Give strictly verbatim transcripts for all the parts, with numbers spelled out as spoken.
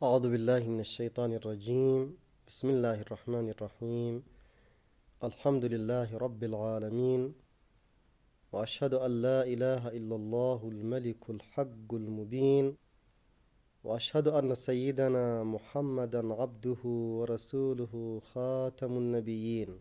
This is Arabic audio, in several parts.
أعوذ بالله من الشيطان الرجيم. بسم الله الرحمن الرحيم. الحمد لله رب العالمين، وأشهد أن لا إله إلا الله الملك الحق المبين، وأشهد أن سيدنا محمدا عبده ورسوله خاتم النبيين.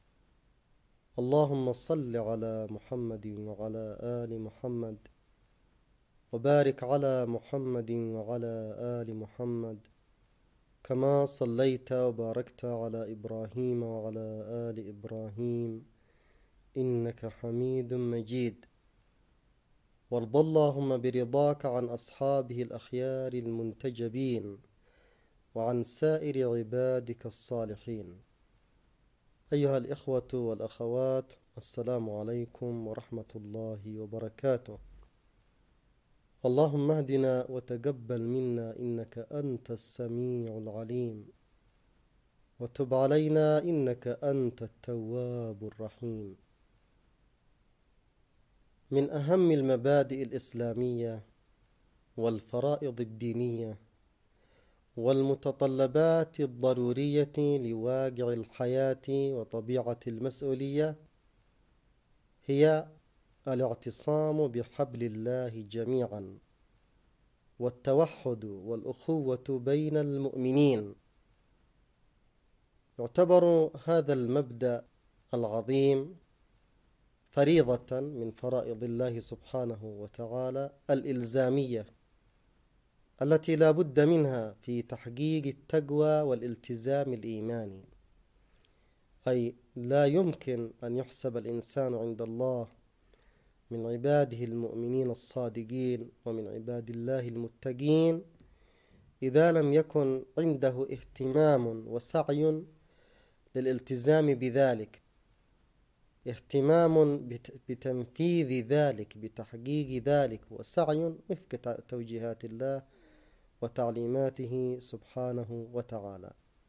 اللهم صل على محمد وعلى آل محمد، وبارك على محمد وعلى آل محمد كما صليت وباركت على إبراهيم وعلى آل إبراهيم إنك حميد مجيد. وارض اللهم برضاك عن أصحابه الأخيار المنتجبين وعن سائر عبادك الصالحين. أيها الإخوة والأخوات، السلام عليكم ورحمة الله وبركاته. اللهم اهدنا وتقبل منا إنك أنت السميع العليم، وتب علينا إنك أنت التواب الرحيم. من أهم المبادئ الإسلامية والفرائض الدينية والمتطلبات الضرورية لواقع الحياة وطبيعة المسؤولية هي الاعتصام بحبل الله جميعا، والتوحد والأخوة بين المؤمنين. يعتبر هذا المبدأ العظيم فريضة من فرائض الله سبحانه وتعالى الإلزامية، التي لا بد منها في تحقيق التقوى والالتزام الإيماني. أي لا يمكن أن يحسب الإنسان عند الله من عباده المؤمنين الصادقين ومن عباد الله المتقين إذا لم يكن عنده اهتمام وسعي للالتزام بذلك، اهتمام بتنفيذ ذلك، بتحقيق ذلك، وسعي وفق توجيهات الله وتعليماته سبحانه وتعالى.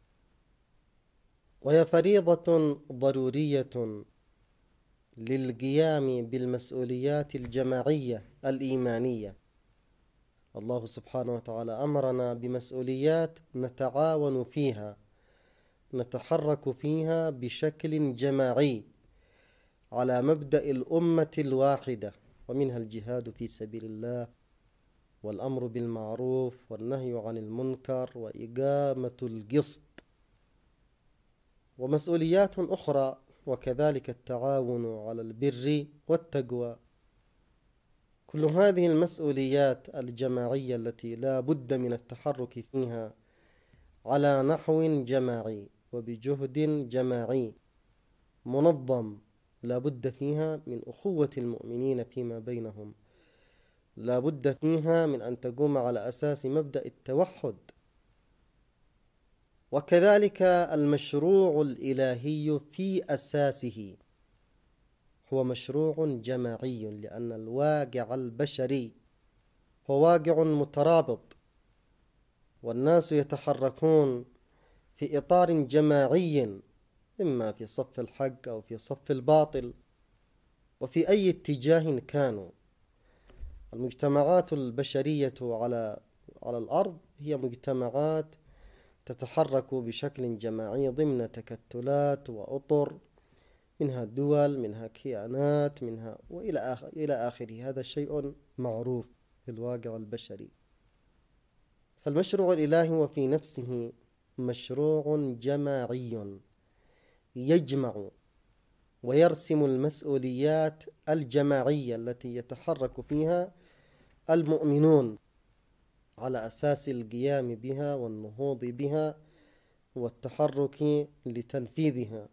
وهي فريضة ضرورية للقيام بالمسؤوليات الجماعية الإيمانية. الله سبحانه وتعالى أمرنا بمسؤوليات نتعاون فيها، نتحرك فيها بشكل جماعي على مبدأ الأمة الواحدة، ومنها الجهاد في سبيل الله، والأمر بالمعروف والنهي عن المنكر، وإقامة القسط، ومسؤوليات أخرى، وكذلك التعاون على البر والتقوى. كل هذه المسؤوليات الجماعية التي لا بد من التحرك فيها على نحو جماعي وبجهد جماعي منظم، لا بد فيها من أخوة المؤمنين فيما بينهم، لا بد فيها من أن تقوم على أساس مبدأ التوحد. وكذلك المشروع الإلهي في أساسه هو مشروع جماعي، لأن الواقع البشري هو واقع مترابط، والناس يتحركون في إطار جماعي، إما في صف الحق أو في صف الباطل، وفي أي اتجاه كانوا. المجتمعات البشرية على على الأرض هي مجتمعات تتحرك بشكل جماعي ضمن تكتلات وأطر، منها دول، منها كيانات، منها وإلى آخر إلى آخره. هذا شيء معروف في الواقع البشري. فالمشروع الإلهي هو في نفسه مشروع جماعي يجمع ويرسم المسؤوليات الجماعية التي يتحرك فيها المؤمنون على أساس القيام بها والنهوض بها والتحرك لتنفيذها.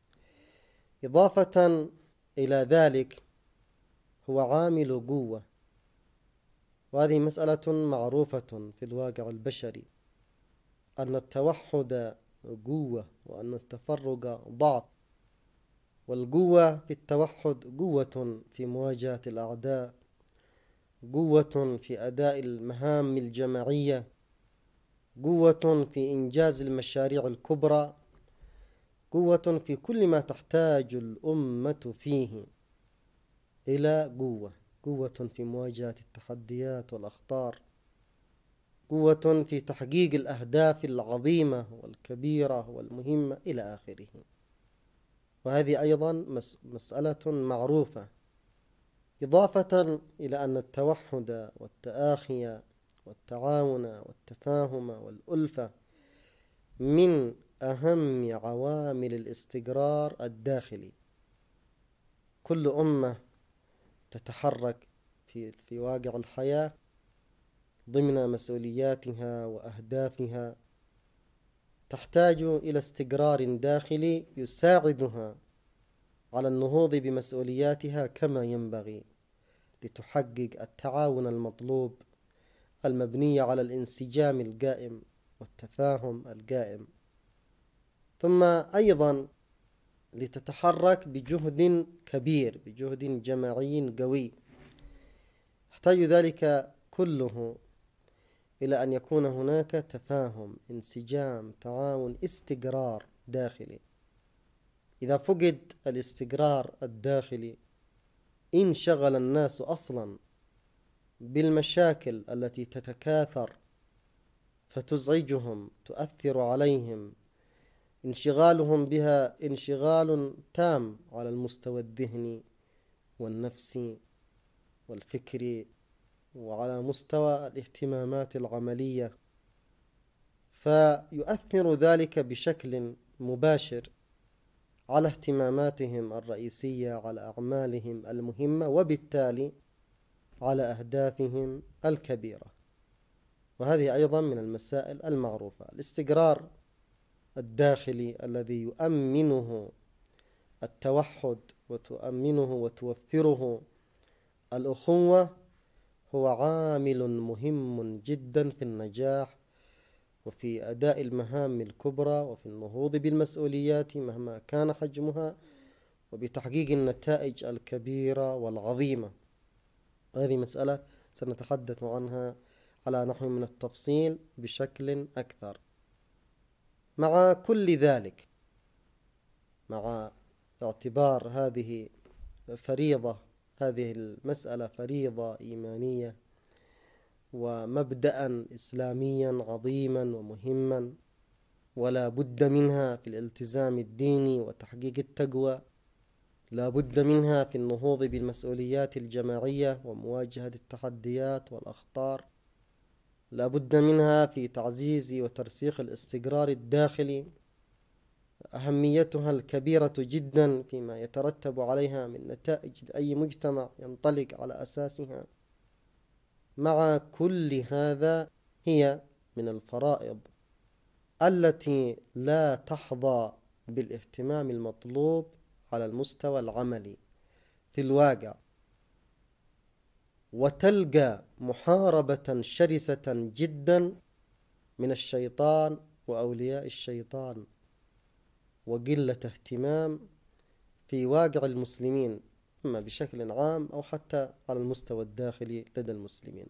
إضافة إلى ذلك هو عامل قوة، وهذه مسألة معروفة في الواقع البشري، أن التوحد قوة وأن التفرق ضعف. والقوة في التوحد قوة في مواجهة الأعداء، قوة في أداء المهام الجماعية، قوة في إنجاز المشاريع الكبرى، قوة في كل ما تحتاج الأمة فيه إلى قوة، قوة في مواجهة التحديات والأخطار. قوة في تحقيق الأهداف العظيمة والكبيرة والمهمة إلى آخره. وهذه أيضا مسألة معروفة، إضافة إلى أن التوحد والتآخي والتعاون والتفاهم والألفة من أهم عوامل الاستقرار الداخلي. كل أمة تتحرك في في واقع الحياة ضمن مسؤولياتها وأهدافها، تحتاج إلى استقرار داخلي يساعدها على النهوض بمسؤولياتها كما ينبغي، لتحقق التعاون المطلوب المبني على الانسجام القائم والتفاهم القائم، ثم أيضا لتتحرك بجهد كبير، بجهد جماعي قوي. يحتاج ذلك كله إلى أن يكون هناك تفاهم، انسجام، تعاون، استقرار داخلي. إذا فقد الاستقرار الداخلي انشغل الناس أصلا بالمشاكل التي تتكاثر فتزعجهم، تؤثر عليهم، انشغالهم بها انشغال تام على المستوى الذهني والنفسي والفكري وعلى مستوى الاهتمامات العملية، فيؤثر ذلك بشكل مباشر على اهتماماتهم الرئيسية، على أعمالهم المهمة، وبالتالي على أهدافهم الكبيرة. وهذه أيضا من المسائل المعروفة. الاستقرار الداخلي الذي يؤمنه التوحد وتؤمنه وتوفره الأخوة هو عامل مهم جدا في النجاح وفي أداء المهام الكبرى وفي النهوض بالمسؤوليات مهما كان حجمها، وبتحقيق النتائج الكبيرة والعظيمة. هذه مسألة سنتحدث عنها على نحو من التفصيل بشكل أكثر. مع كل ذلك، مع اعتبار هذه فريضة، هذه المسألة فريضة إيمانية ومبدأ إسلاميا عظيما ومهما ولا بد منها في الالتزام الديني وتحقيق التقوى، لا بد منها في النهوض بالمسؤوليات الجماعية ومواجهة التحديات والأخطار، لا بد منها في تعزيز وترسيخ الاستقرار الداخلي، أهميتها الكبيرة جدا فيما يترتب عليها من نتائج لأي مجتمع ينطلق على أساسها. مع كل هذا هي من الفرائض التي لا تحظى بالاهتمام المطلوب على المستوى العملي في الواقع، وتلقى محاربة شرسة جدا من الشيطان وأولياء الشيطان، وقلة اهتمام في واقع المسلمين إما بشكل عام أو حتى على المستوى الداخلي لدى المسلمين.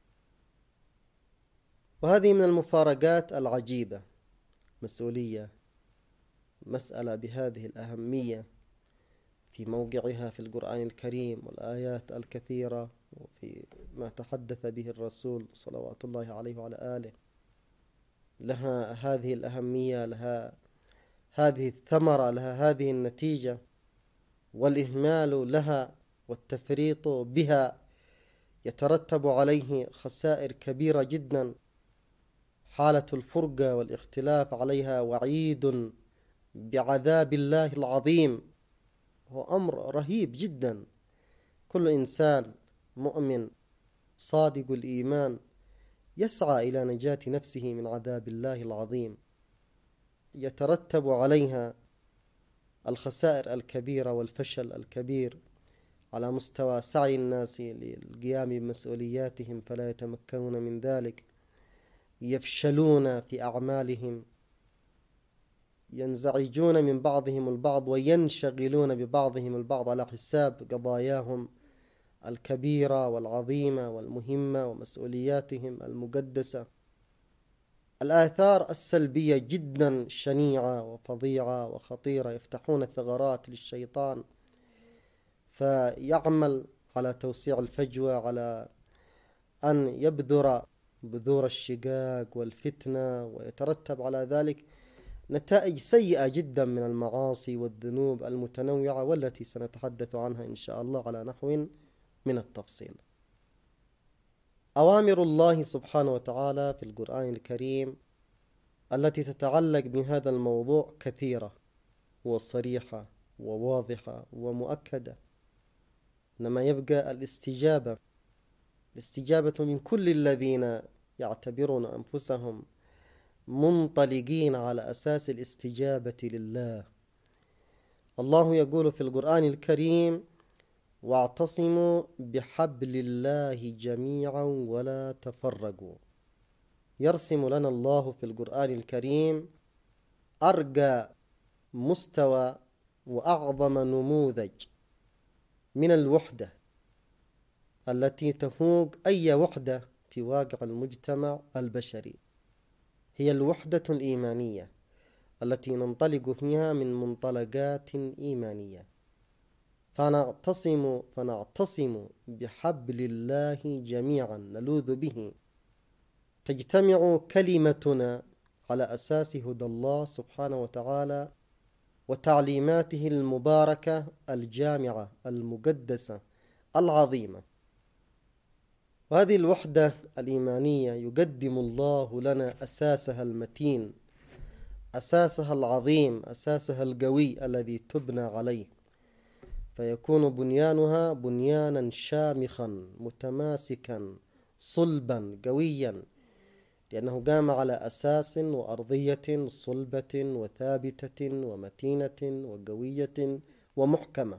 وهذه من المفارقات العجيبة، مسؤولية مسألة بهذه الأهمية في موقعها في القرآن الكريم والآيات الكثيرة وفي ما تحدث به الرسول صلوات الله عليه وعلى آله، لها هذه الأهمية، لها هذه الثمرة، لها هذه النتيجة، والإهمال لها والتفريط بها يترتب عليه خسائر كبيرة جدا. حالة الفرقة والاختلاف عليها وعيد بعذاب الله العظيم، هو أمر رهيب جدا. كل إنسان مؤمن صادق الإيمان يسعى إلى نجاة نفسه من عذاب الله العظيم، يترتب عليها الخسائر الكبيرة والفشل الكبير على مستوى سعي الناس للقيام بمسؤولياتهم فلا يتمكنون من ذلك، يفشلون في أعمالهم، ينزعجون من بعضهم البعض وينشغلون ببعضهم البعض على حساب قضاياهم الكبيرة والعظيمة والمهمة ومسؤولياتهم المقدسة. الآثار السلبية جدا شنيعة وفظيعة وخطيرة، يفتحون الثغرات للشيطان فيعمل على توسيع الفجوة، على أن يبذر بذور الشقاق والفتنة، ويترتب على ذلك نتائج سيئة جدا من المعاصي والذنوب المتنوعة، والتي سنتحدث عنها إن شاء الله على نحو من التفصيل. أوامر الله سبحانه وتعالى في القرآن الكريم التي تتعلق بهذا الموضوع كثيرة وصريحة وواضحة ومؤكدة، إنما يبقى الاستجابة الاستجابة من كل الذين يعتبرون أنفسهم منطلقين على أساس الاستجابة لله. الله يقول في القرآن الكريم: واعتصموا بحبل الله جميعا ولا تفرقوا. يرسم لنا الله في القرآن الكريم أرقى مستوى وأعظم نموذج من الوحدة التي تفوق أي وحدة في واقع المجتمع البشري، هي الوحدة الإيمانية التي ننطلق فيها من منطلقات إيمانية. فنعتصم فنعتصم بحبل الله جميعا نلوذ به، تجتمع كلمتنا على أساس هدى الله سبحانه وتعالى وتعليماته المباركة الجامعة المقدسة العظيمة. وهذه الوحدة الإيمانية يقدم الله لنا أساسها المتين، أساسها العظيم، أساسها القوي الذي تبنى عليه، فيكون بنيانها بنيانا شامخا متماسكا صلبا قويا، لأنه قام على أساس وأرضية صلبة وثابتة ومتينة وقوية ومحكمة.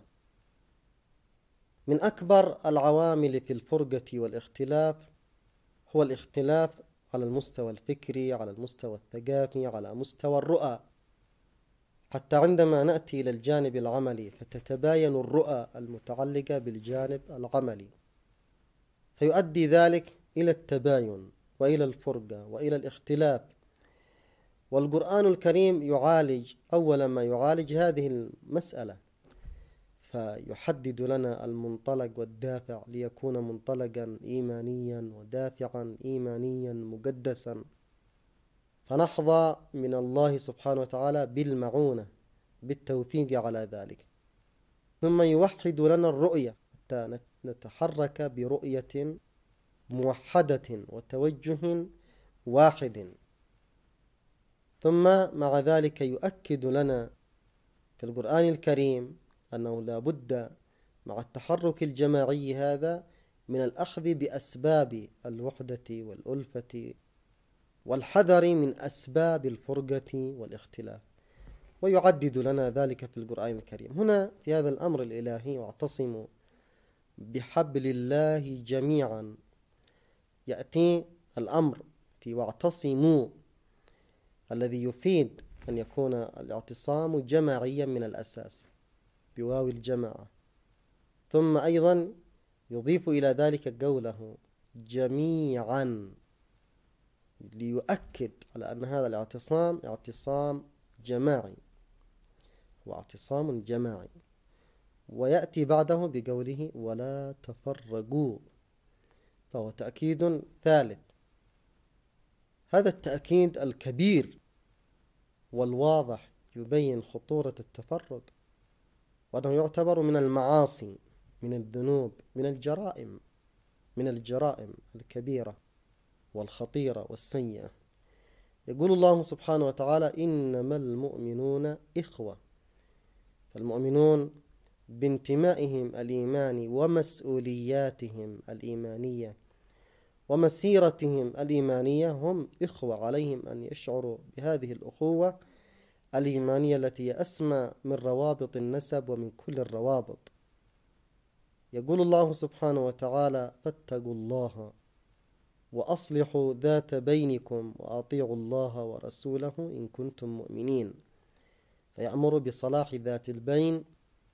من أكبر العوامل في الفرقة والاختلاف هو الاختلاف على المستوى الفكري، على المستوى الثقافي، على مستوى الرؤى، حتى عندما نأتي إلى الجانب العملي فتتباين الرؤى المتعلقة بالجانب العملي، فيؤدي ذلك إلى التباين وإلى الفرقة وإلى الاختلاف. والقرآن الكريم يعالج أول ما يعالج هذه المسألة، فيحدد لنا المنطلق والدافع ليكون منطلقا إيمانيا ودافعا إيمانيا مقدسا، فنحظى من الله سبحانه وتعالى بالمعونة بالتوفيق على ذلك. ثم يوحد لنا الرؤية حتى نتحرك برؤية موحدة وتوجه واحد. ثم مع ذلك يؤكد لنا في القرآن الكريم أنه لا بد مع التحرك الجماعي هذا من الأخذ بأسباب الوحدة والألفة والحذر من أسباب الفرقة والاختلاف، ويعدد لنا ذلك في القرآن الكريم. هنا في هذا الأمر الإلهي واعتصموا بحبل الله جميعا، يأتي الأمر في واعتصموا الذي يفيد أن يكون الاعتصام جماعيا من الأساس بواو الجماعة، ثم أيضا يضيف إلى ذلك قوله جميعا ليؤكد على أن هذا الاعتصام اعتصام جماعي، هو اعتصام جماعي. ويأتي بعده بقوله ولا تفرقوا، فهو تأكيد ثالث. هذا التأكيد الكبير والواضح يبين خطورة التفرق، وأنه يعتبر من المعاصي، من الذنوب، من الجرائم من الجرائم الكبيرة والخطيرة والسيئة. يقول الله سبحانه وتعالى إنما المؤمنون إخوة، فالمؤمنون بانتمائهم الإيماني ومسؤولياتهم الإيمانية ومسيرتهم الإيمانية هم إخوة، عليهم أن يشعروا بهذه الأخوة الإيمانية التي هي أسمى من روابط النسب ومن كل الروابط. يقول الله سبحانه وتعالى فاتقوا الله وأصلحوا ذات بينكم وأطيعوا الله ورسوله إن كنتم مؤمنين، فيأمر بصلاح ذات البين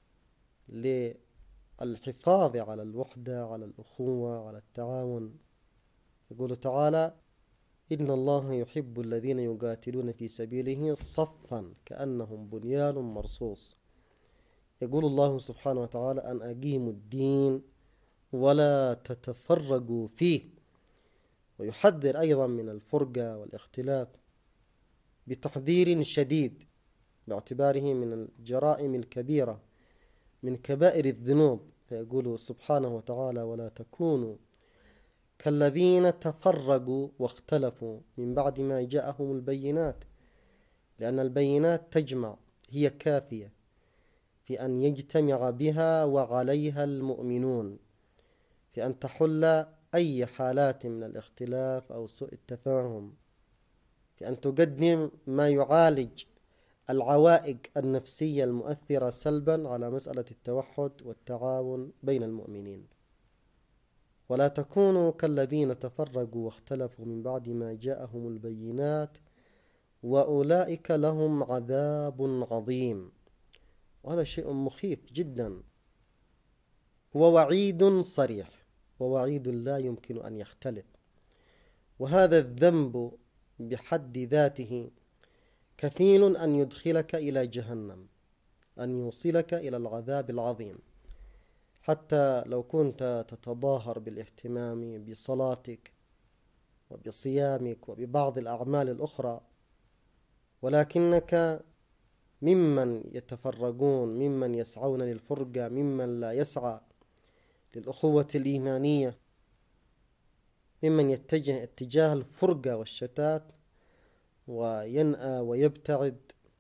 للحفاظ على الوحدة، على الأخوة، على التعاون. يقول تعالى إن الله يحب الذين يقاتلون في سبيله صفا كأنهم بنيان مرصوص. يقول الله سبحانه وتعالى أن أقيموا الدين ولا تتفرقوا فيه، ويحذر أيضا من الفرقة والاختلاف بتحذير شديد، باعتباره من الجرائم الكبيرة من كبائر الذنوب. فيقول سبحانه وتعالى: ولا تكونوا كالذين تفرقوا واختلفوا من بعد ما جاءهم البينات، لأن البينات تجمع، هي كافية في أن يجتمع بها وعليها المؤمنون، في أن تحل أي حالات من الاختلاف أو سوء التفاهم، في أن تقدم ما يعالج العوائق النفسية المؤثرة سلبا على مسألة التوحد والتعاون بين المؤمنين. ولا تكونوا كالذين تفرقوا واختلفوا من بعد ما جاءهم البينات وأولئك لهم عذاب عظيم. وهذا شيء مخيف جدا، هو وعيد صريح، ووعيد لا يمكن أن يختلف. وهذا الذنب بحد ذاته كفيل أن يدخلك إلى جهنم، أن يوصلك إلى العذاب العظيم. حتى لو كنت تتظاهر بالاهتمام بصلاتك وبصيامك وببعض الأعمال الأخرى، ولكنك ممن يتفرقون، ممن يسعون للفرقة، ممن لا يسعى للأخوة الإيمانية، ممن يتجه اتجاه الفرقة والشتات وينأى ويبتعد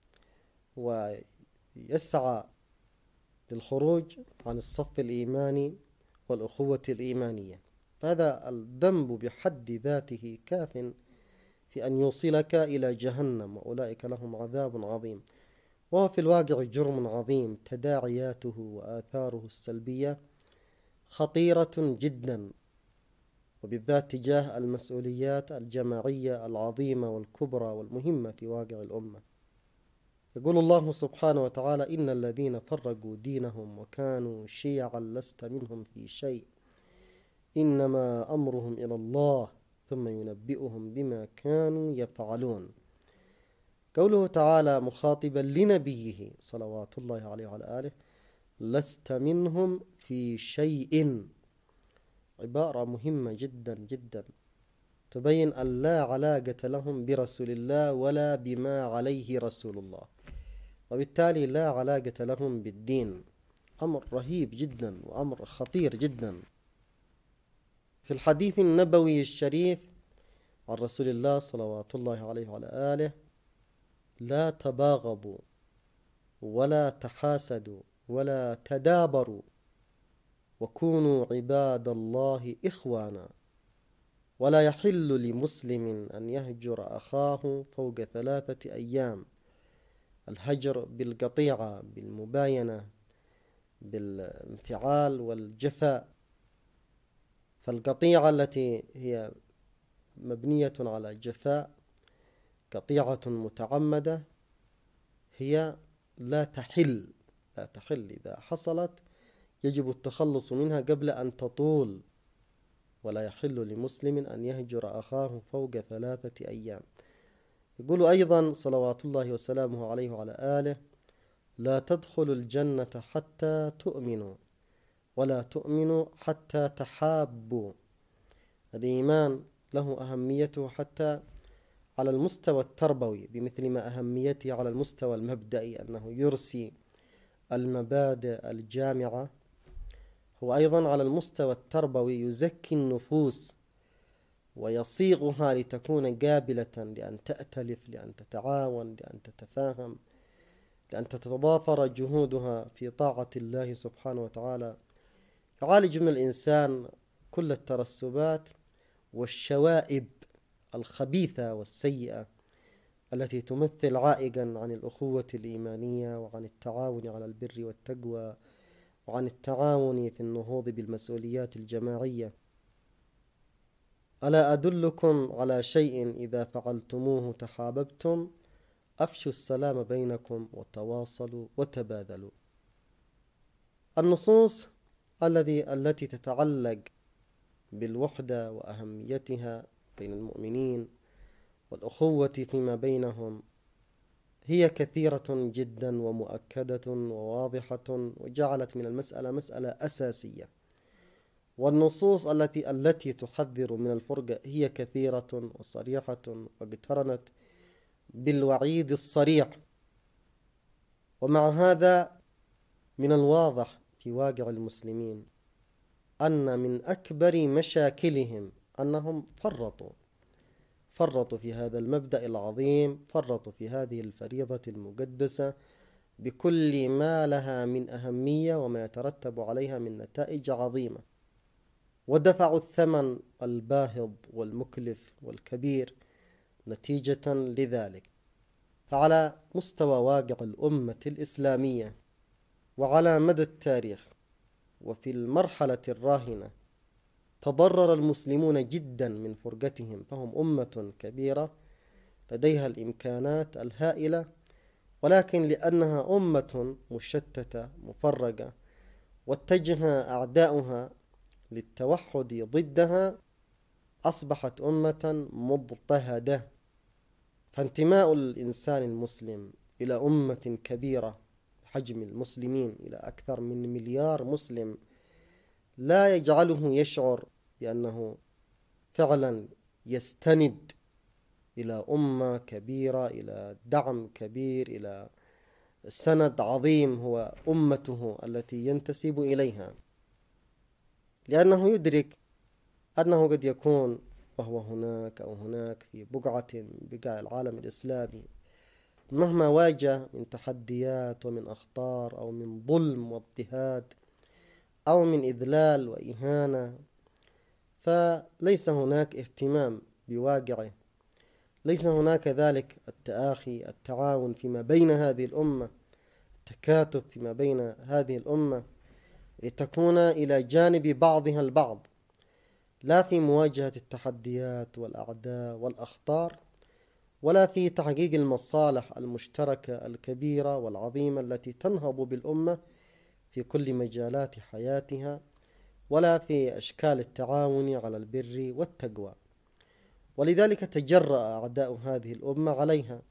ويسعى للخروج عن الصف الإيماني والأخوة الإيمانية. فهذا الذنب بحد ذاته كاف في أن يوصلك إلى جهنم، وأولئك لهم عذاب عظيم. وهو في الواقع جرم عظيم تداعياته وآثاره السلبية خطيرة جدا، وبالذات تجاه المسؤوليات الجماعية العظيمة والكبرى والمهمة في واقع الأمة. يقول الله سبحانه وتعالى: إن الذين فرقوا دينهم وكانوا شيعا لست منهم في شيء إنما أمرهم إلى الله ثم ينبئهم بما كانوا يفعلون. قوله تعالى مخاطبا لنبيه صلوات الله عليه وعلى آله: لست منهم في شيء، عبارة مهمة جدا جدا تبين أن لا علاقة لهم برسول الله ولا بما عليه رسول الله، وبالتالي لا علاقة لهم بالدين. أمر رهيب جدا وأمر خطير جدا. في الحديث النبوي الشريف عن رسول الله صلوات الله عليه وعلى آله: لا تباغضوا ولا تحاسدوا ولا تدابروا وكونوا عباد الله إخوانا، ولا يحل لمسلم أن يهجر أخاه فوق ثلاثة أيام. الهجر بالقطيعة، بالمباينة، بالانفعال والجفاء. فالقطيعة التي هي مبنية على جفاء، قطيعة متعمدة، هي لا تحل لا تحل إذا حصلت يجب التخلص منها قبل أن تطول. ولا يحل لمسلم أن يهجر أخاه فوق ثلاثة أيام. يقول أيضا صلوات الله وسلامه عليه وعلى آله: لا تدخلوا الجنة حتى تؤمنوا ولا تؤمنوا حتى تحابوا. الإيمان له أهميته حتى على المستوى التربوي بمثل ما أهميته على المستوى المبدئي، أنه يرسي المبادئ الجامعة. هو أيضا على المستوى التربوي يزكي النفوس ويصيغها لتكون قابلة لأن تأتلف، لأن تتعاون، لأن تتفاهم، لأن تتضافر جهودها في طاعة الله سبحانه وتعالى. يعالج من الإنسان كل الترسبات والشوائب الخبيثة والسيئة التي تمثل عائقا عن الأخوة الإيمانية وعن التعاون على البر والتقوى وعن التعاون في النهوض بالمسؤوليات الجماعية. ألا أدلكم على شيء إذا فعلتموه تحاببتم؟ أفشوا السلام بينكم وتواصلوا وتبادلوا. النصوص الذي التي تتعلق بالوحدة وأهميتها بين المؤمنين والأخوة فيما بينهم هي كثيرة جدا ومؤكدة وواضحة، وجعلت من المسألة مسألة أساسية. والنصوص التي التي تحذر من الفرقة هي كثيرة وصريحة، واقترنت بالوعيد الصريح. ومع هذا من الواضح في واقع المسلمين أن من أكبر مشاكلهم أنهم فرطوا فرطوا في هذا المبدأ العظيم، فرطوا في هذه الفريضة المقدسة بكل ما لها من أهمية وما يترتب عليها من نتائج عظيمة، ودفعوا الثمن الباهظ والمكلف والكبير نتيجة لذلك. فعلى مستوى واقع الأمة الإسلامية وعلى مدى التاريخ وفي المرحلة الراهنة تضرر المسلمون جدا من فرقتهم، فهم أمة كبيرة لديها الإمكانات الهائلة، ولكن لأنها أمة مشتتة مفرقة واتجه أعداؤها للتوحد ضدها أصبحت أمة مضطهدة. فانتماء الإنسان المسلم إلى أمة كبيرة حجم المسلمين إلى أكثر من مليار مسلم لا يجعله يشعر بأنه فعلا يستند إلى أمة كبيرة، إلى دعم كبير، إلى سند عظيم هو أمته التي ينتسب إليها، لأنه يدرك أنه قد يكون وهو هناك أو هناك في بقعة من بقاع العالم الإسلامي مهما واجه من تحديات ومن أخطار أو من ظلم واضطهاد أو من إذلال وإهانة، فليس هناك اهتمام بواقعه، ليس هناك ذلك التآخي التعاون فيما بين هذه الأمة، التكاتف فيما بين هذه الأمة لتكون إلى جانب بعضها البعض، لا في مواجهة التحديات والأعداء والأخطار، ولا في تحقيق المصالح المشتركة الكبيرة والعظيمة التي تنهض بالأمة في كل مجالات حياتها، ولا في أشكال التعاون على البر والتقوى. ولذلك تجرأ أعداء هذه الأمة عليها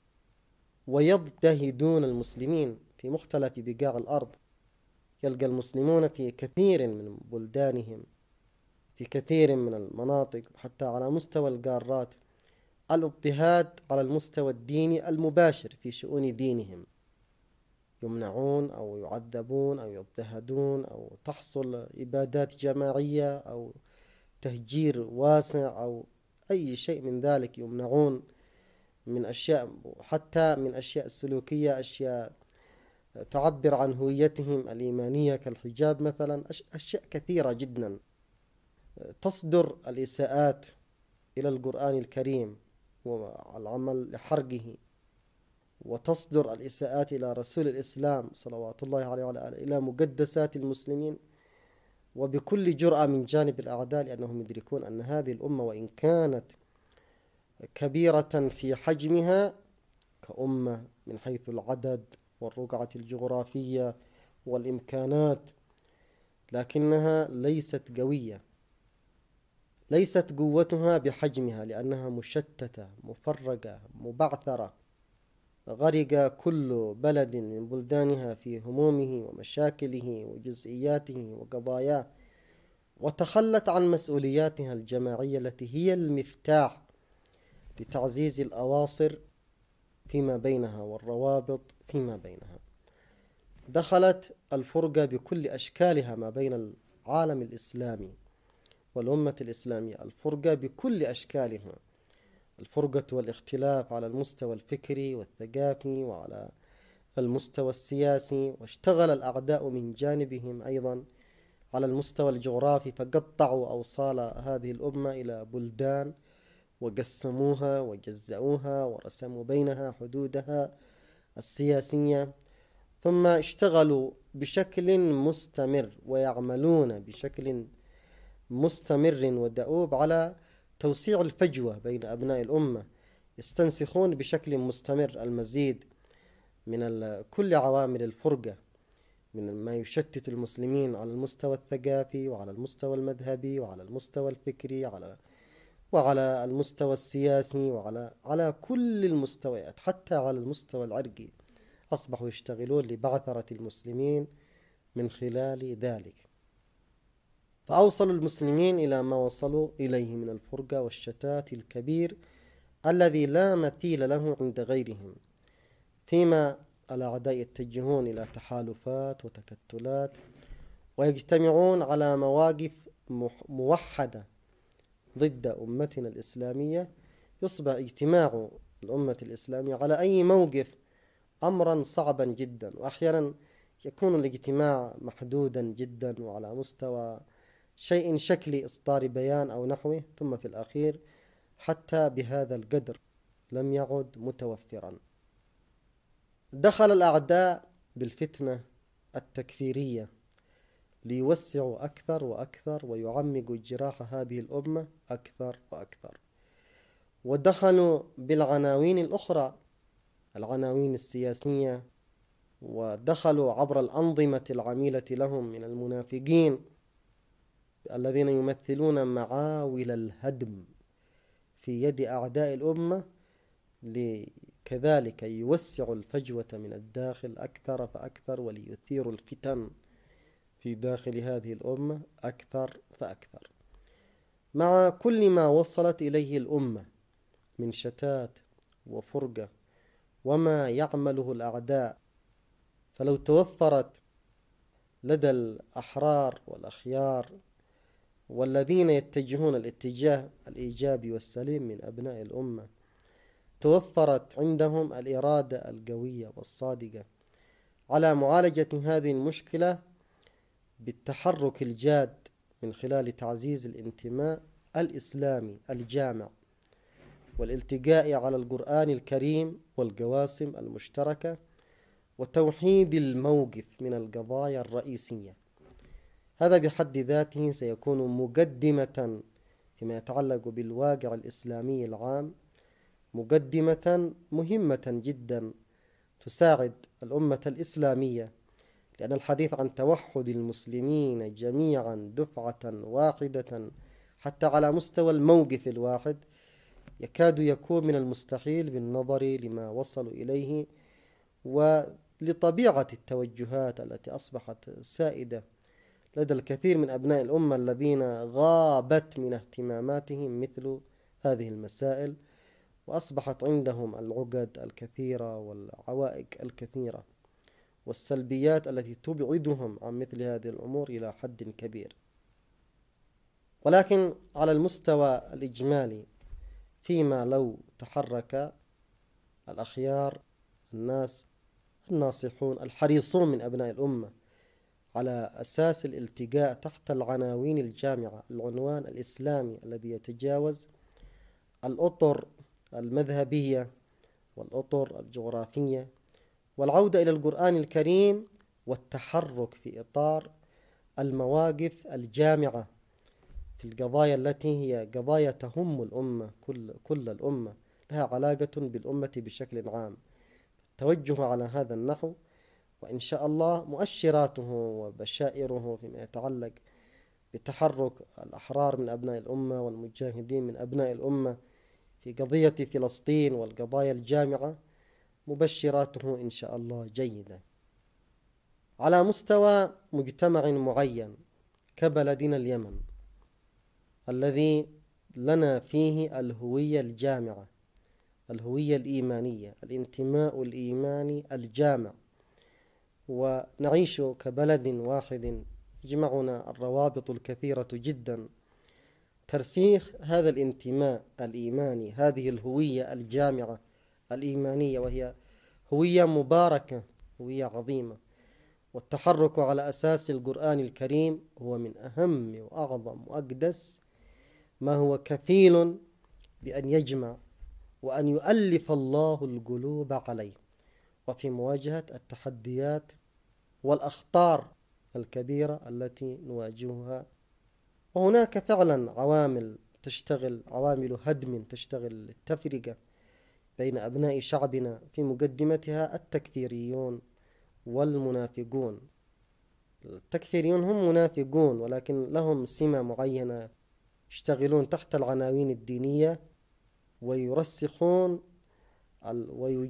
ويضطهدون المسلمين في مختلف بقاع الأرض. يلقى المسلمون في كثير من بلدانهم، في كثير من المناطق، حتى على مستوى القارات، الاضطهاد على المستوى الديني المباشر في شؤون دينهم، يمنعون أو يعذبون أو يضطهدون أو تحصل إبادات جماعية أو تهجير واسع أو أي شيء من ذلك، يمنعون من أشياء، حتى من أشياء سلوكية، أشياء تعبر عن هويتهم الإيمانية كالحجاب مثلا، أشياء كثيرة جدا. تصدر الإساءات إلى القرآن الكريم والعمل لحرقه، وتصدر الإساءات إلى رسول الإسلام صلوات الله عليه وعلى آله، إلى مقدسات المسلمين، وبكل جرأة من جانب الأعداء، لأنهم يدركون أن هذه الأمة وإن كانت كبيرة في حجمها كأمة من حيث العدد والرقعة الجغرافية والإمكانات، لكنها ليست قوية، ليست قوتها بحجمها، لأنها مشتتة مفرقة مبعثرة. غرق كل بلد من بلدانها في همومه ومشاكله وجزئياته وقضاياه، وتخلت عن مسؤولياتها الجماعية التي هي المفتاح لتعزيز الأواصر فيما بينها والروابط فيما بينها. دخلت الفرقة بكل أشكالها ما بين العالم الإسلامي والأمة الإسلامية، الفرقة بكل أشكالها، الفرقة والاختلاف على المستوى الفكري والثقافي وعلى المستوى السياسي، واشتغل الأعداء من جانبهم أيضا على المستوى الجغرافي، فقطعوا أوصال هذه الأمة إلى بلدان وقسموها وجزأوها ورسموا بينها حدودها السياسية، ثم اشتغلوا بشكل مستمر ويعملون بشكل مستمر ودؤوب على توسيع الفجوة بين أبناء الأمة، يستنسخون بشكل مستمر المزيد من كل عوامل الفرقة، من ما يشتت المسلمين على المستوى الثقافي وعلى المستوى المذهبي وعلى المستوى الفكري على وعلى المستوى السياسي وعلى على كل المستويات، حتى على المستوى العرقي أصبحوا يشتغلون لبعثرة المسلمين من خلال ذلك. فأوصلوا المسلمين إلى ما وصلوا إليه من الفرقة والشتات الكبير الذي لا مثيل له عند غيرهم، فيما الأعداء يتجهون إلى تحالفات وتكتلات ويجتمعون على مواقف موحدة ضد أمتنا الإسلامية. يصبح اجتماع الأمة الإسلامية على أي موقف أمرا صعبا جدا، وأحيانا يكون الاجتماع محدودا جدا وعلى مستوى شيء شكلي إصدار بيان أو نحوه، ثم في الأخير حتى بهذا القدر لم يعد متوفرا. دخل الأعداء بالفتنة التكفيرية ليوسعوا أكثر وأكثر ويعمقوا جراح هذه الأمة أكثر وأكثر، ودخلوا بالعناوين الأخرى، العناوين السياسية، ودخلوا عبر الأنظمة العميلة لهم من المنافقين الذين يمثلون معاول الهدم في يد أعداء الأمة، لكذلك يوسعوا الفجوة من الداخل أكثر فأكثر وليثيروا الفتن في داخل هذه الأمة أكثر فأكثر. مع كل ما وصلت إليه الأمة من شتات وفرقة وما يعمله الأعداء، فلو توفرت لدى الأحرار والأخيار والذين يتجهون الاتجاه الإيجابي والسليم من أبناء الأمة، توفرت عندهم الإرادة القوية والصادقة على معالجة هذه المشكلة بالتحرك الجاد من خلال تعزيز الانتماء الإسلامي الجامع والالتقاء على القرآن الكريم والقواسم المشتركة وتوحيد الموقف من القضايا الرئيسية، هذا بحد ذاته سيكون مقدمة فيما يتعلق بالواقع الإسلامي العام، مقدمة مهمة جدا تساعد الأمة الإسلامية، لأن الحديث عن توحد المسلمين جميعا دفعة واحدة حتى على مستوى الموقف الواحد يكاد يكون من المستحيل بالنظر لما وصلوا إليه ولطبيعة التوجهات التي أصبحت سائدة لدى الكثير من أبناء الأمة الذين غابت من اهتماماتهم مثل هذه المسائل، وأصبحت عندهم العقد الكثيرة والعوائق الكثيرة والسلبيات التي تبعدهم عن مثل هذه الأمور إلى حد كبير. ولكن على المستوى الإجمالي، فيما لو تحرك الأخيار الناس الناصحون الحريصون من أبناء الأمة على أساس الالتقاء تحت العناوين الجامعة، العنوان الإسلامي الذي يتجاوز الأطر المذهبية والأطر الجغرافية، والعودة إلى القرآن الكريم والتحرك في إطار المواقف الجامعة في القضايا التي هي قضايا تهم الأمة، كل, كل الأمة لها علاقة بالأمة بشكل عام. توجه على هذا النحو، وإن شاء الله مؤشراته وبشائره فيما يتعلق بتحرك الأحرار من أبناء الأمة والمجاهدين من أبناء الأمة في قضية فلسطين والقضايا الجامعة، مبشراته إن شاء الله جيدة. على مستوى مجتمع معين كبلدنا اليمن الذي لنا فيه الهوية الجامعة، الهوية الإيمانية، الانتماء الإيماني الجامع، ونعيش كبلد واحد يجمعنا الروابط الكثيرة جدا، ترسيخ هذا الانتماء الإيماني، هذه الهوية الجامعة الإيمانية، وهي هوية مباركة، هوية عظيمة، والتحرك على أساس القرآن الكريم هو من أهم وأعظم وأقدس ما هو كفيل بأن يجمع وأن يؤلف الله القلوب عليه، وفي مواجهة التحديات والأخطار الكبيرة التي نواجهها. وهناك فعلا عوامل تشتغل، عوامل هدم تشتغل التفرقة بين أبناء شعبنا، في مقدمتها التكفيريون والمنافقون. التكفيريون هم منافقون ولكن لهم سمة معينة، يشتغلون تحت العناوين الدينية ويرسخون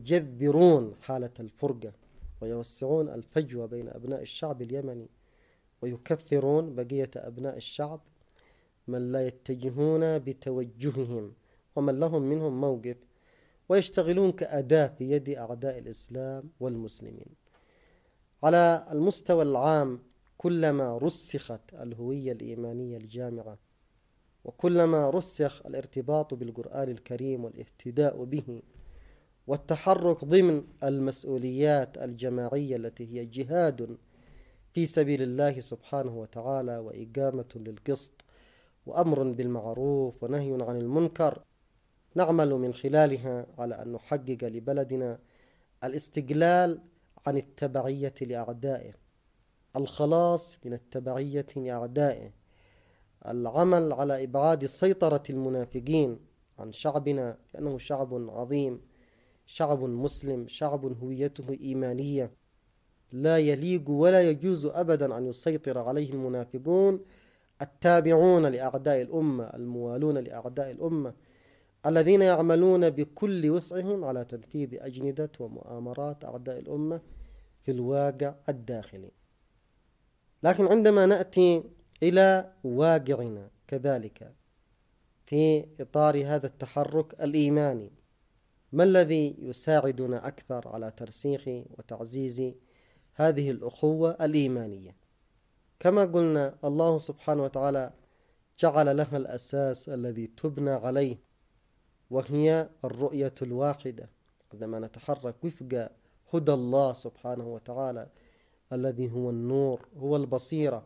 ويجذرون حالة الفرقة ويوسعون الفجوة بين أبناء الشعب اليمني ويكفرون بقية أبناء الشعب من لا يتجهون بتوجههم ومن لهم منهم موقف، ويشتغلون كأداة في يد أعداء الإسلام والمسلمين. على المستوى العام، كلما رسخت الهوية الإيمانية الجامعة، وكلما رسخ الارتباط بالقرآن الكريم والاهتداء به والتحرك ضمن المسؤوليات الجماعية التي هي جهاد في سبيل الله سبحانه وتعالى وإقامة للقسط وأمر بالمعروف ونهي عن المنكر، نعمل من خلالها على أن نحقق لبلدنا الاستقلال عن التبعية لأعدائه، الخلاص من التبعية لأعدائه، العمل على إبعاد سيطرة المنافقين عن شعبنا، لأنه شعب عظيم، شعب مسلم، شعب هويته إيمانية، لا يليق ولا يجوز أبدا أن يسيطر عليه المنافقون التابعون لأعداء الأمة، الموالون لأعداء الأمة، الذين يعملون بكل وسعهم على تنفيذ أجندة ومؤامرات أعداء الأمة في الواقع الداخلي. لكن عندما نأتي إلى واقعنا كذلك في إطار هذا التحرك الإيماني، ما الذي يساعدنا أكثر على ترسيخ وتعزيز هذه الأخوة الإيمانية؟ كما قلنا، الله سبحانه وتعالى جعل لها الأساس الذي تبنى عليه، وهي الرؤية الواحدة. عندما نتحرك وفق هدى الله سبحانه وتعالى الذي هو النور، هو البصيرة،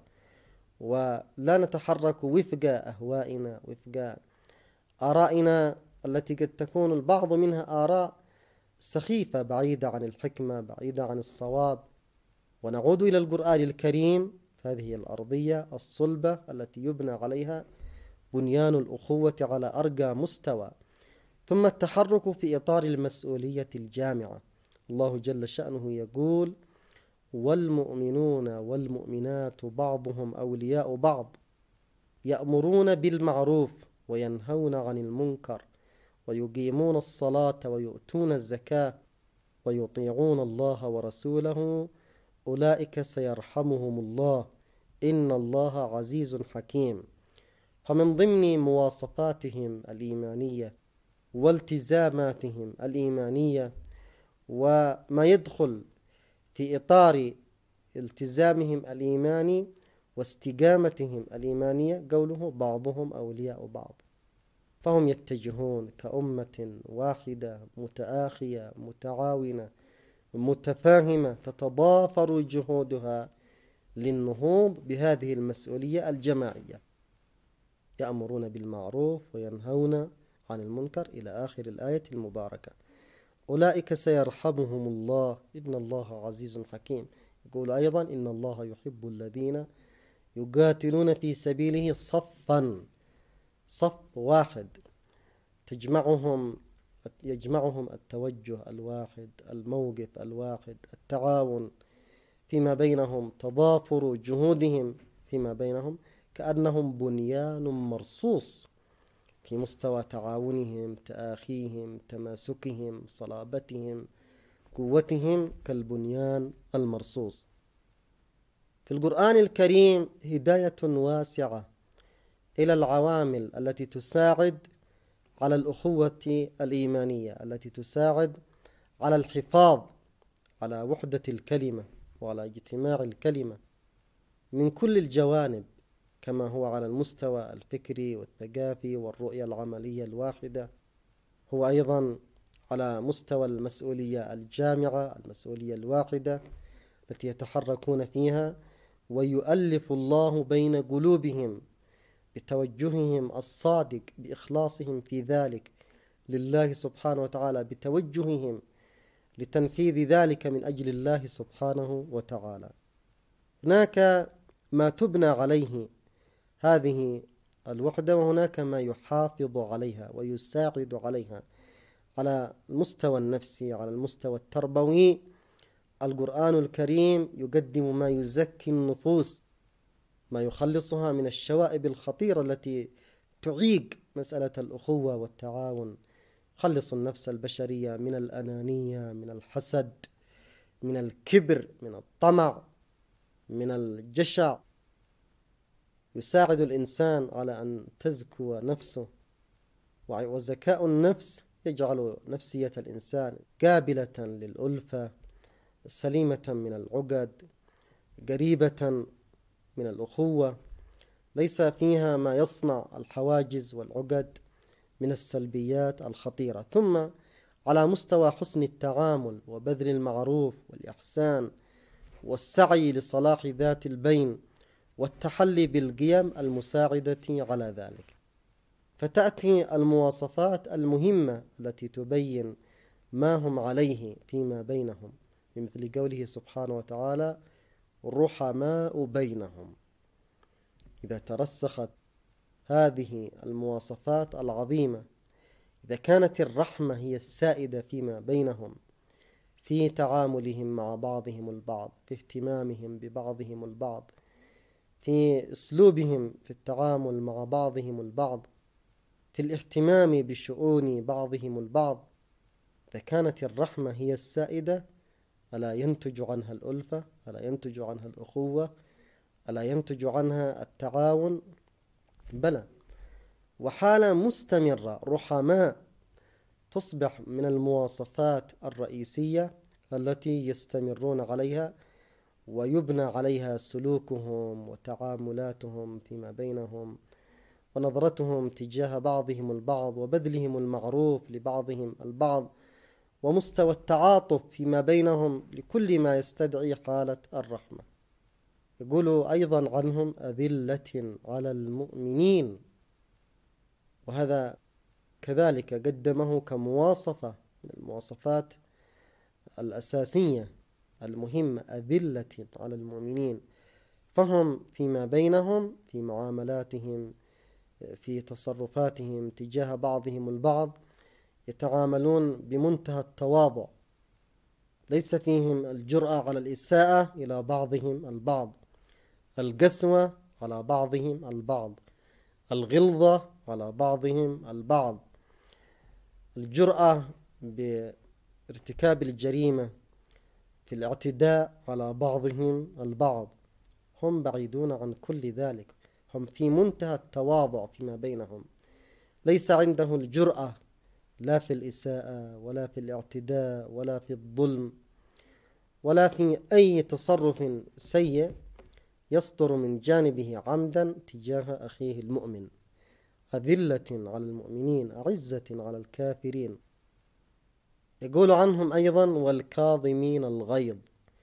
ولا نتحرك وفق أهوائنا، وفق آرائنا التي قد تكون البعض منها آراء سخيفة بعيدة عن الحكمة، بعيدة عن الصواب، ونعود إلى القرآن الكريم. هذه الأرضية الصلبة التي يبنى عليها بنيان الأخوة على أرقى مستوى، ثم التحرك في إطار المسؤولية الجامعة. الله جل شأنه يقول: والمؤمنون والمؤمنات بعضهم أولياء بعض يأمرون بالمعروف وينهون عن المنكر ويقيمون الصلاة ويؤتون الزكاة ويطيعون الله ورسوله أولئك سيرحمهم الله إن الله عزيز حكيم. فمن ضمن مواصفاتهم الإيمانية والتزاماتهم الإيمانية وما يدخل في إطار التزامهم الإيماني واستقامتهم الإيمانية قوله: بعضهم أولياء بعض، فهم يتجهون كأمة واحدة متآخية متعاونة متفاهمة، تتضافر جهودها للنهوض بهذه المسؤولية الجماعية، يأمرون بالمعروف وينهون عن المنكر إلى آخر الآية المباركة. أولئك سيرحمهم الله إن الله عزيز حكيم. يقول أيضا: إن الله يحب الذين يقاتلون في سبيله صفا، صف واحد تجمعهم يجمعهم التوجه الواحد، الموقف الواحد، التعاون فيما بينهم، تضافر جهودهم فيما بينهم، كأنهم بنيان مرصوص في مستوى تعاونهم، تآخيهم، تماسكهم، صلابتهم، قوتهم، كالبنيان المرصوص. في القرآن الكريم هداية واسعة إلى العوامل التي تساعد على الأخوة الإيمانية، التي تساعد على الحفاظ على وحدة الكلمة وعلى اجتماع الكلمة من كل الجوانب، كما هو على المستوى الفكري والثقافي والرؤية العملية الواحدة، هو أيضا على مستوى المسؤولية الجامعة، المسؤولية الواحدة التي يتحركون فيها، ويؤلف الله بين قلوبهم بتوجههم الصادق، بإخلاصهم في ذلك لله سبحانه وتعالى، بتوجههم لتنفيذ ذلك من أجل الله سبحانه وتعالى. هناك ما تبنى عليه هذه الوحدة، وهناك ما يحافظ عليها ويساعد عليها على المستوى النفسي، على المستوى التربوي. القرآن الكريم يقدم ما يزكي النفوس، ما يخلصها من الشوائب الخطيرة التي تعيق مسألة الأخوة والتعاون، يخلص النفس البشرية من الأنانية، من الحسد، من الكبر، من الطمع، من الجشع، يساعد الإنسان على أن تزكو نفسه، وزكاء النفس يجعل نفسية الإنسان قابلة للألفة، سليمة من العقد، قريبة من الأخوة، ليس فيها ما يصنع الحواجز والعقد من السلبيات الخطيرة. ثم على مستوى حسن التعامل وبذل المعروف والإحسان والسعي لصلاح ذات البين والتحلي بالقيم المساعدة على ذلك، فتأتي المواصفات المهمة التي تبين ما هم عليه فيما بينهم، بمثل قوله سبحانه وتعالى: رحماء بينهم. إذا ترسخت هذه المواصفات العظيمة، إذا كانت الرحمة هي السائدة فيما بينهم في تعاملهم مع بعضهم البعض، في اهتمامهم ببعضهم البعض، في أسلوبهم في التعامل مع بعضهم البعض، في الاهتمام بشؤون بعضهم البعض، إذا كانت الرحمة هي السائدة، ألا ينتج عنها الألفة؟ ألا ينتج عنها الأخوة؟ ألا ينتج عنها التعاون؟ بلى، وحالة مستمرة رحماء تصبح من المواصفات الرئيسية التي يستمرون عليها ويبنى عليها سلوكهم وتعاملاتهم فيما بينهم، ونظرتهم تجاه بعضهم البعض، وبذلهم المعروف لبعضهم البعض، ومستوى التعاطف فيما بينهم لكل ما يستدعي حالة الرحمة. يقولوا أيضا عنهم: أذلة على المؤمنين، وهذا كذلك قدمه كمواصفة من المواصفات الأساسية المهمة، أذلة على المؤمنين. فهم فيما بينهم في معاملاتهم، في تصرفاتهم تجاه بعضهم البعض، يتعاملون بمنتهى التواضع، ليس فيهم الجرأة على الإساءة إلى بعضهم البعض، القسوة على بعضهم البعض، الغلظة على بعضهم البعض، الجرأة بارتكاب الجريمة، في الاعتداء على بعضهم البعض. هم بعيدون عن كل ذلك، هم في منتهى التواضع فيما بينهم، ليس عنده الجرأة لا في الإساءة ولا في الاعتداء ولا في الظلم ولا في أي تصرف سيء يصدر من جانبه عمدا تجاه أخيه المؤمن. أذلة على المؤمنين أعزة على الكافرين. يقول عنهم أيضا: والكاظمين الغيظ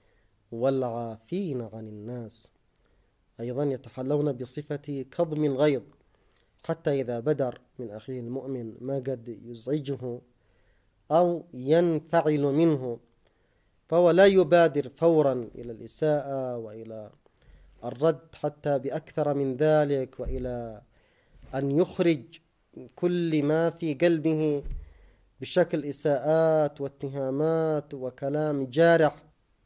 والعافين عن الناس. أيضا يتحلون بصفة كظم الغيظ، حتى إذا بدر من أخيه المؤمن ما قد يزعجه أو ينفعل منه، فهو لا يبادر فورا إلى الإساءة وإلى الرد حتى بأكثر من ذلك، وإلى أن يخرج كل ما في قلبه بشكل إساءات واتهامات وكلام جارح.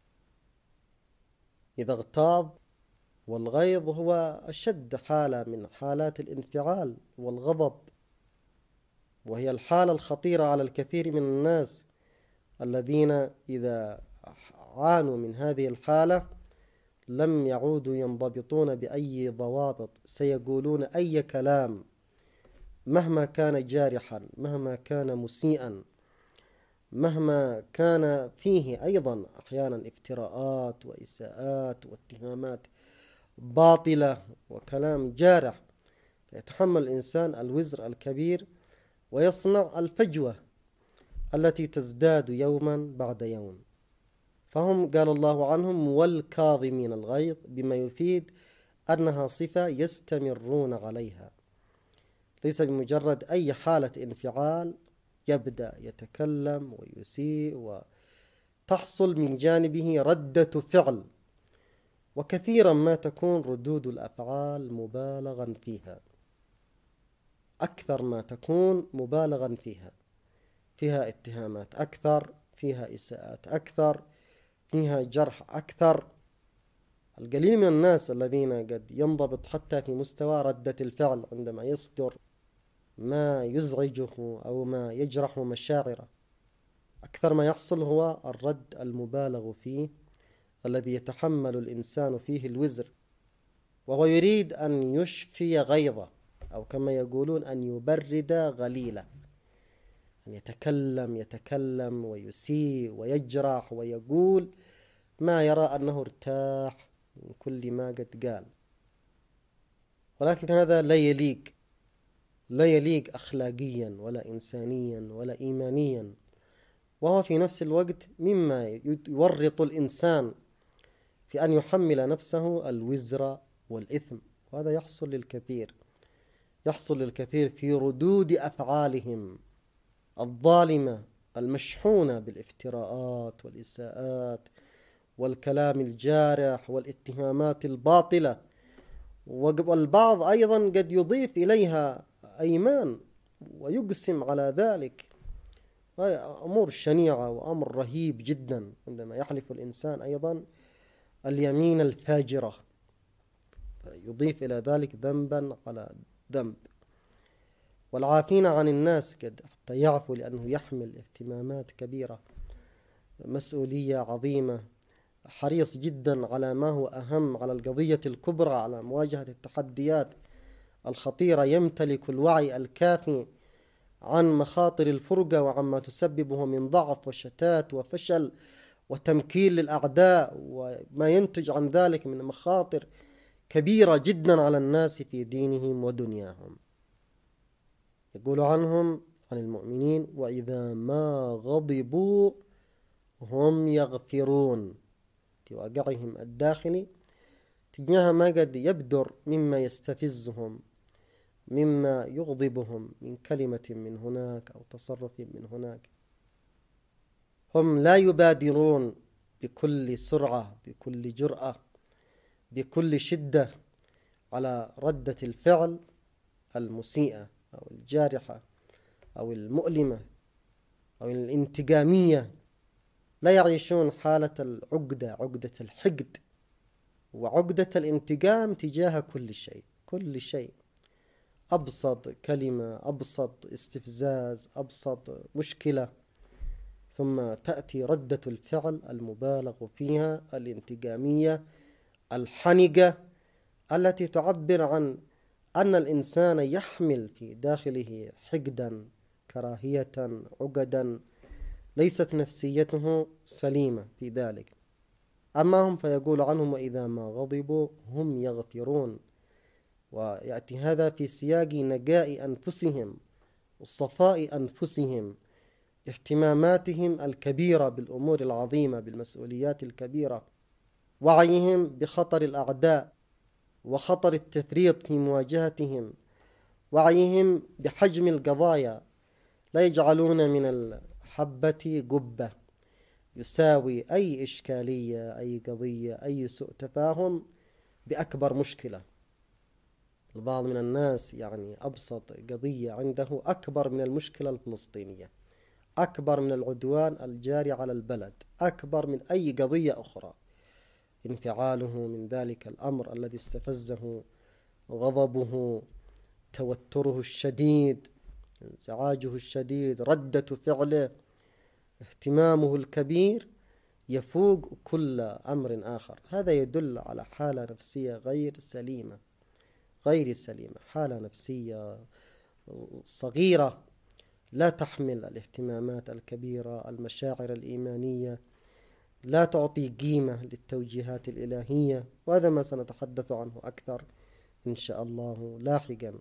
إذا اغتاظ، والغيظ هو أشد حالة من حالات الانفعال والغضب، وهي الحالة الخطيرة على الكثير من الناس الذين إذا عانوا من هذه الحالة لم يعودوا ينضبطون بأي ضوابط، سيقولون أي كلام مهما كان جارحا، مهما كان مسيئا، مهما كان فيه أيضا أحيانا افتراءات وإساءات واتهامات باطلة وكلام جارح، فيتحمل الإنسان الوزر الكبير ويصنع الفجوة التي تزداد يوما بعد يوم. فهم قال الله عنهم: والكاظمين الغيظ، بما يفيد أنها صفة يستمرون عليها، ليس بمجرد أي حالة انفعال يبدأ يتكلم ويسيء وتحصل من جانبه ردة فعل، وكثيرا ما تكون ردود الأفعال مبالغا فيها، أكثر ما تكون مبالغا فيها، فيها اتهامات أكثر، فيها إساءات أكثر، فيها جرح أكثر. القليل من الناس الذين قد ينضبط حتى في مستوى ردة الفعل عندما يصدر ما يزعجه أو ما يجرح مشاعره. أكثر ما يحصل هو الرد المبالغ فيه، الذي يتحمل الإنسان فيه الوزر وهو يريد أن يشفي غيظه، أو كما يقولون أن يبرد غليله، أن يتكلم يتكلم ويسيء ويجرح ويقول ما يرى أنه ارتاح من كل ما قد قال. ولكن هذا لا يليق لا يليق أخلاقيا ولا إنسانيا ولا إيمانيا، وهو في نفس الوقت مما يورط الإنسان في أن يحمل نفسه الوزر والإثم. وهذا يحصل للكثير يحصل للكثير في ردود أفعالهم الظالمة المشحونة بالافتراءات والإساءات والكلام الجارح والاتهامات الباطلة، والبعض أيضا قد يضيف إليها أيمان ويقسم على ذلك. أمور شنيعة وأمر رهيب جدا عندما يحلف الإنسان أيضا اليمين الفاجرة، يضيف إلى ذلك ذنبا على ذنب. والعافين عن الناس قد حتى يعفو لأنه يحمل اهتمامات كبيرة، مسؤولية عظيمة، حريص جدا على ما هو أهم، على القضية الكبرى، على مواجهة التحديات الخطيرة، يمتلك الوعي الكافي عن مخاطر الفرقة وعما تسببه من ضعف وشتات وفشل وتمكين للأعداء، وما ينتج عن ذلك من مخاطر كبيرة جدا على الناس في دينهم ودنياهم. يقول عنهم عن المؤمنين: وإذا ما غضبوا هم يغفرون، في واقعهم الداخلي تجاه ما قد يبدر مما يستفزهم، مما يغضبهم من كلمة من هناك أو تصرف من هناك. هم لا يبادرون بكل سرعة، بكل جرأة، بكل شدة على ردة الفعل المسيئة أو الجارحة أو المؤلمة أو الانتقامية. لا يعيشون حالة العقدة، عقدة الحقد وعقدة الانتقام تجاه كل شيء كل شيء أبسط كلمة، أبسط استفزاز، أبسط مشكلة، ثم تأتي ردة الفعل المبالغ فيها الانتقامية الحنقة، التي تعبر عن أن الإنسان يحمل في داخله حقدا، كراهية، عقدا، ليست نفسيته سليمة في ذلك. أما هم فيقول عنهم: وإذا ما غضبوا هم يغفرون. ويأتي هذا في سياق نقاء أنفسهم وصفاء أنفسهم، اهتماماتهم الكبيرة بالأمور العظيمة، بالمسؤوليات الكبيرة، وعيهم بخطر الأعداء وخطر التفريط في مواجهتهم، وعيهم بحجم القضايا. لا يجعلون من الحبة قبة يساوي أي إشكالية، أي قضية، أي سوء تفاهم بأكبر مشكلة. البعض من الناس يعني أبسط قضية عنده أكبر من المشكلة الفلسطينية، أكبر من العدوان الجاري على البلد، أكبر من أي قضية أخرى. انفعاله من ذلك الأمر الذي استفزه، غضبه، توتره الشديد، انزعاجه الشديد، ردة فعله، اهتمامه الكبير يفوق كل أمر آخر. هذا يدل على حالة نفسية غير سليمة غير سليمة حالة نفسية صغيرة لا تحمل الاهتمامات الكبيرة، المشاعر الإيمانية، لا تعطي قيمة للتوجيهات الإلهية. وهذا ما سنتحدث عنه أكثر إن شاء الله لاحقا.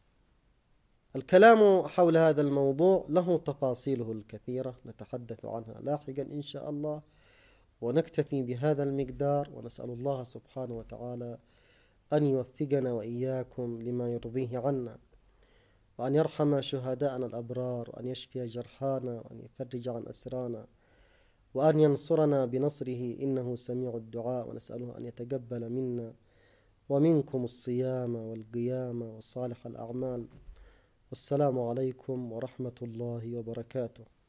الكلام حول هذا الموضوع له تفاصيله الكثيرة نتحدث عنها لاحقا إن شاء الله، ونكتفي بهذا المقدار، ونسأل الله سبحانه وتعالى أن يوفقنا وإياكم لما يرضيه عنا، وأن يرحم شهداءنا الأبرار، وأن يشفي جرحانا، وأن يفرج عن أسرانا، وأن ينصرنا بنصره إنه سميع الدعاء. ونسأله أن يتقبل منا ومنكم الصيام والقيام وصالح الأعمال. والسلام عليكم ورحمة الله وبركاته.